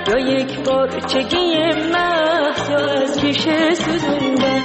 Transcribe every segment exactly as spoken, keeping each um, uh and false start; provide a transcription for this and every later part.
یا یک بارچگی محض یا از ریشه سوزوندن.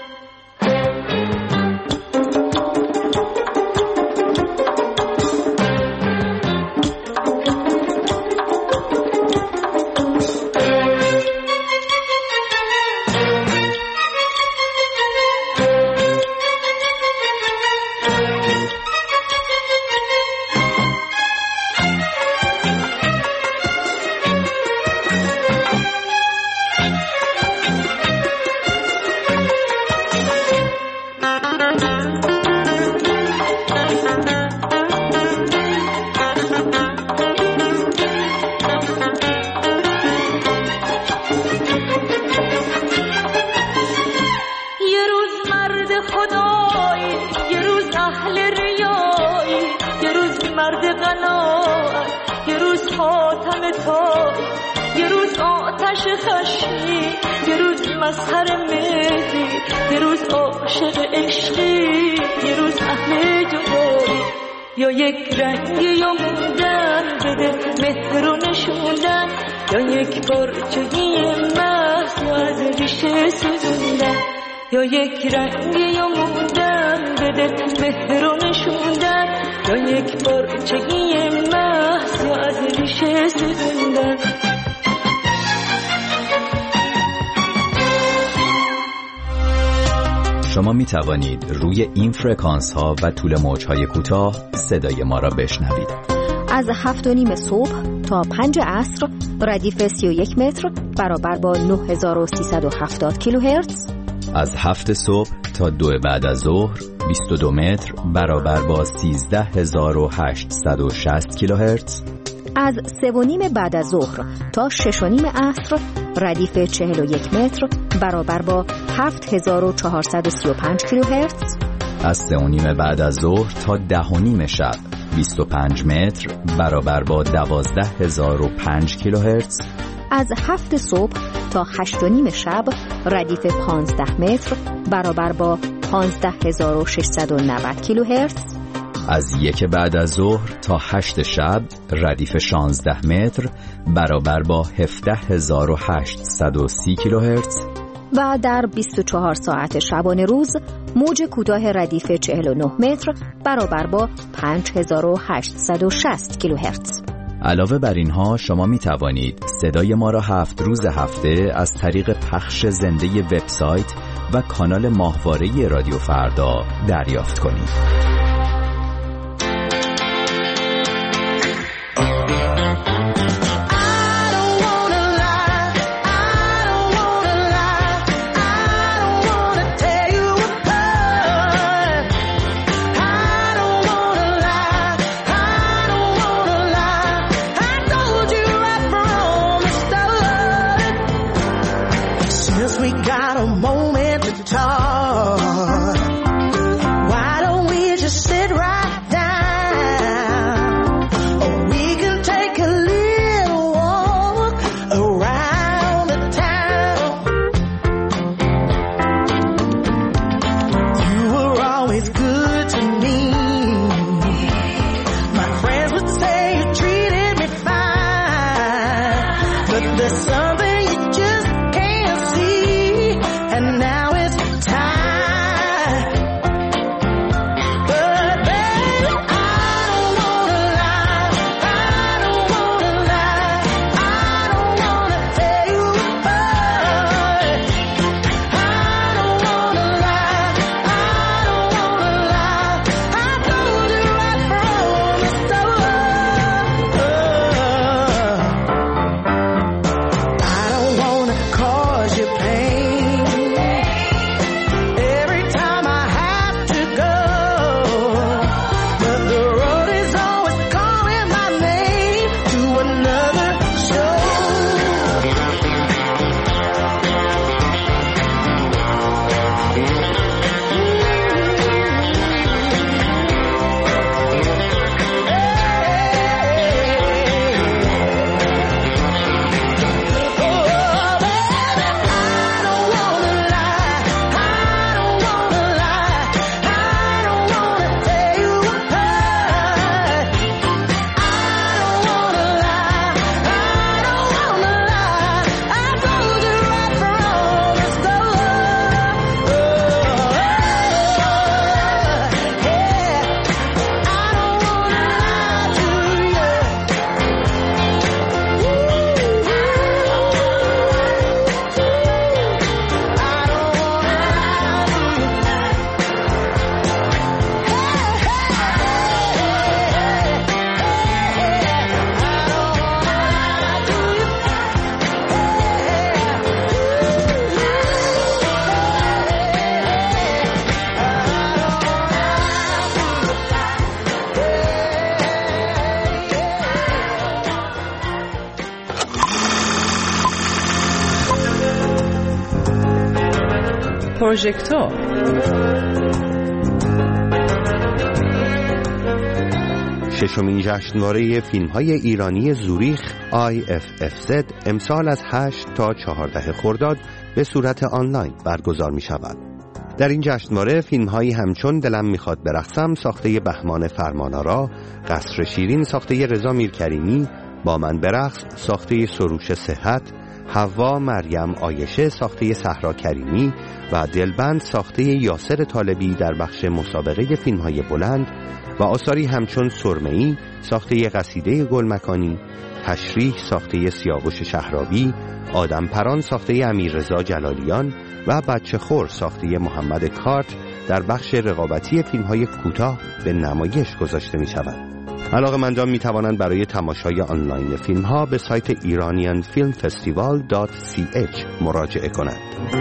یا یک رنگی یا موندن بده مهر و نشوندن، یا یک بارچگی محض یا از ریشه سوزوندن. یا یک رنگی یا موندن بده مهر و نشوندن، یا یک بارچگی محض یا از ریشه سوزوندن. شما می توانید روی این فرکانس ها و طول موج های کوتاه صدای ما را بشنوید. از هفت و نیم صبح تا پنج عصر ردیف سی و یک متر برابر با نه هزار و سیصد و هفتاد کیلوهرتز. از هفت صبح تا دو بعد از ظهر بیست و دو متر برابر با سیزده هزار و هشتصد و شصت کیلوهرتز. از سه و نیم بعد از ظهر تا شش و نیم عصر ردیف چهل و یک متر برابر با هفت هزار و چهارصد و سی و پنج کیلوهرتز. از سه و نیم بعد از ظهر تا ده و نیم شب بیست و پنج متر برابر با دوازده هزار و پنج کیلوهرتز. از هفت صبح تا هشت و نیم شب ردیف پانزده متر برابر با پانزده هزار و ششصد و نود کیلوهرتز. از یک بعد از ظهر تا هشت شب ردیف شانزده متر برابر با هفده هزار و هشتصد و سی کیلوهرتز. و در بیست و چهار ساعت شبانه روز موج کوتاه ردیف چهل و نه متر برابر با پنج هزار و هشتصد و شصت کیلوهرتز. علاوه بر اینها شما می توانید صدای ما را هفت روز هفته از طریق پخش زنده وبسایت و کانال ماهواره رادیو فردا دریافت کنید. پروژکتور. ششمین جشنواره فیلم‌های ایرانی زوریخ آی اف اف زد امسال از هشت تا چهارده خرداد به صورت آنلاین برگزار می‌شود. در این جشنواره فیلم‌هایی همچون دلم میخواد برقصم ساخته بهمان فرمانآرا، قصر شیرین ساخته رضا میرکریمی، با من برقص ساخته سروش صحت، حوا مریم عایشه ساخته صحرا کریمی و دلبند ساخته یاسر طالبی در بخش مسابقه فیلم‌های بلند و آثاری همچون سرمه‌ای ساخته قصیده گلمکانی، تشریح ساخته سیاوش شهرابی، آدم پران ساخته امیررضا جلالیان و بچه خور ساخته محمد کارت در بخش رقابتی فیلم‌های کوتاه به نمایش گذاشته می‌شود. علاقه‌مندان می‌توانند برای تماشای آنلاین فیلم‌ها به سایت ایرانیان فیلم فستیوال دات سی اچ مراجعه کنند.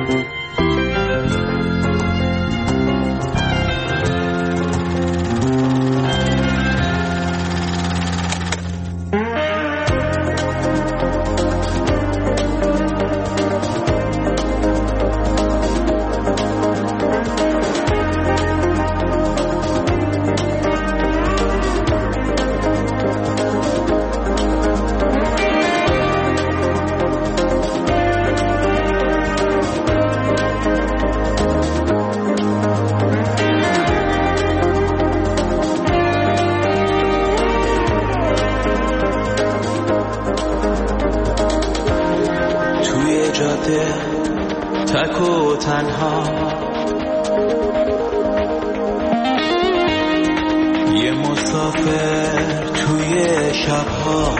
تک و تنها یه مسافر توی شبها،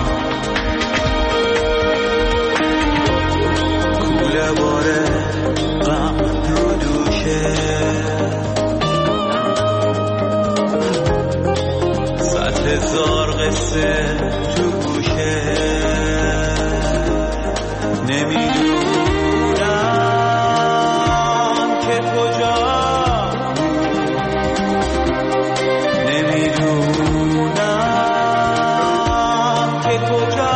کوله باره غم رو دوشه، صد هزار قصه تو گوشه، نمیدونم که کجا، نمیدونم که کجا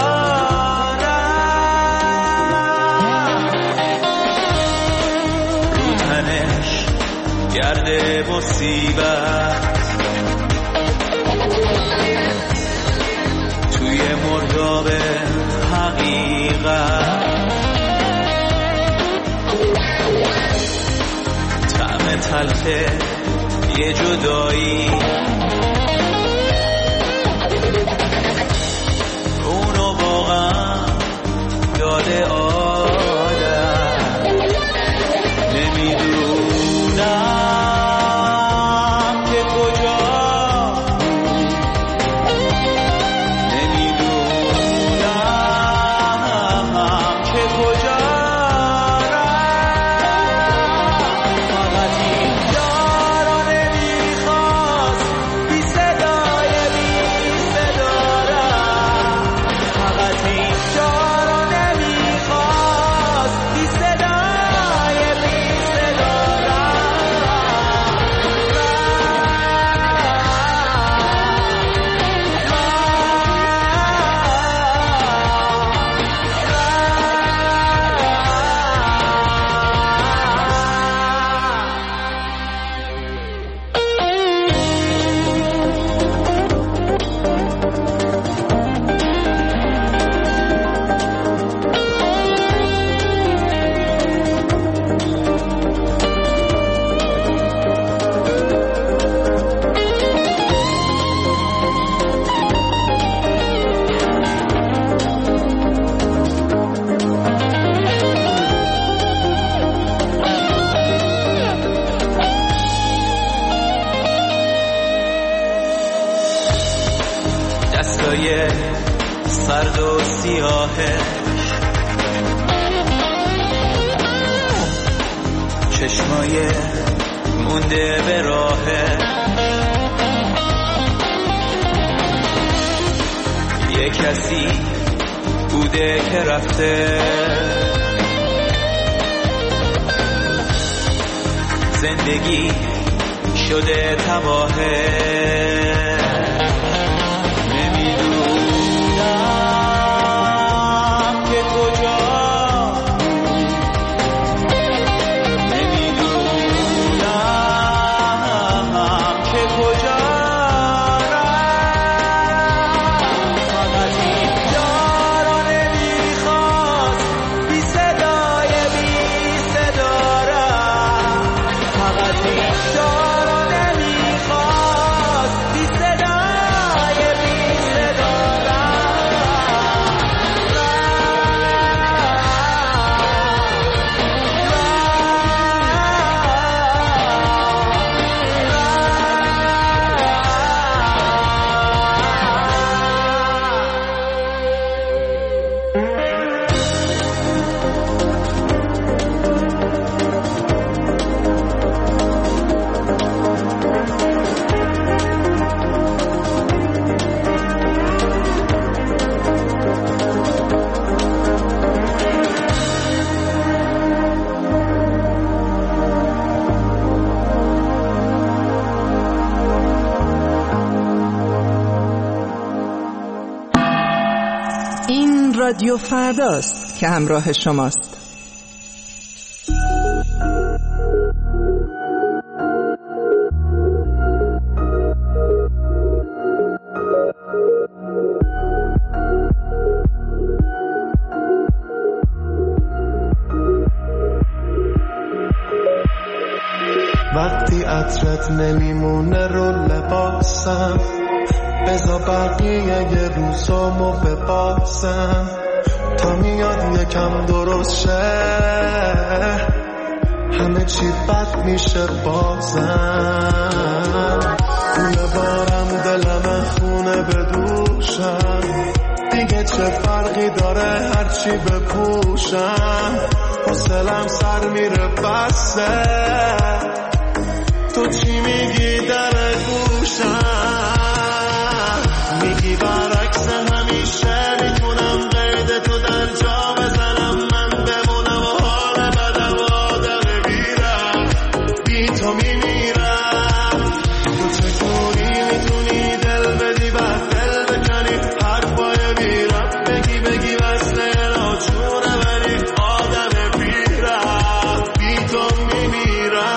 رو تنش گرده مصیبت، توی مرداب حقیقت، طعم تلخه یه جدایی، اونو واقعا داده آدم، نمیدونم که کجا، نمیدونم که کجا، دستای سرد و سیاهه، چشمای مونده به راهه، یه کسی بوده که رفته، زندگی شده تباهه، نمیدونم که کجا، نمیدونم رادیو فرداست که همراه شماست. وقتی عطرت نمیمونه رو لباسم، بذار بقیه یه روزامو بباسم تا میاد یکم درست شه، همه چی بد میشه بازم. خونه بارم دلم خونه بدوشم، دیگه چه فرقی داره هرچی بپوشم، حوصلم سر میره بسته، تو چی میگی در گوشم، میگی برعکس همیشه میتونم قید تو در جا بزنم، من بمونم و حال بدم آدم بیرم، بی تو میمیرم، تو چطوری میتونی دل بدی بعد دل بکنی، حرفای بیرم بگی بگی وصله ناچونه ولی آدم بیرم، بی تو میمیرم.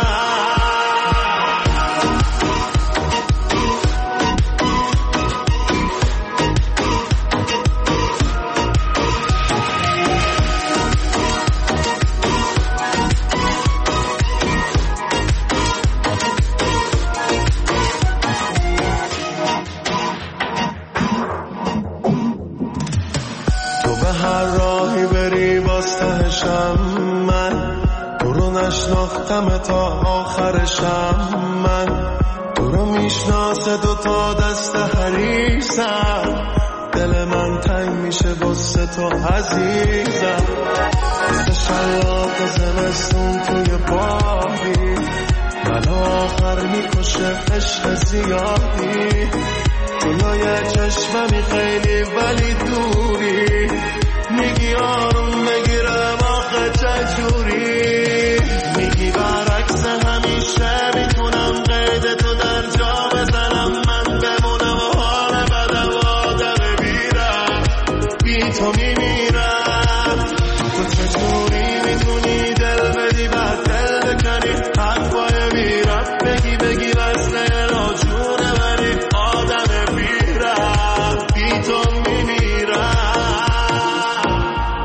هر راهی بری باستهشم، من تو رو نشناختم تا آخرشم، من تو رو میشناسه دو تا دست حریصم، دل من تنگ میشه واسه تو عزیزم، مثل شلاق زمستون توی باغی، من آخر میکشه عشق زیادی، جلوی چشممی خیلی ولی دوری، میگی آروم بگیرم آخه چجوری، میگی برعکس همیشه میتونم قید تو در جا بزنم، من بمونم و حال بدم آدم بیرم، بی تو میمیرم، تو چجوری میتونی دل بدی بعد دل بکنی، حرفای بیرم بگی بگی وصله ناجونه ولی آدم بیرم، بی تو میمیرم.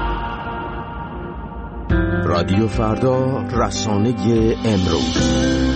رادیو فردا، رسانه امروز.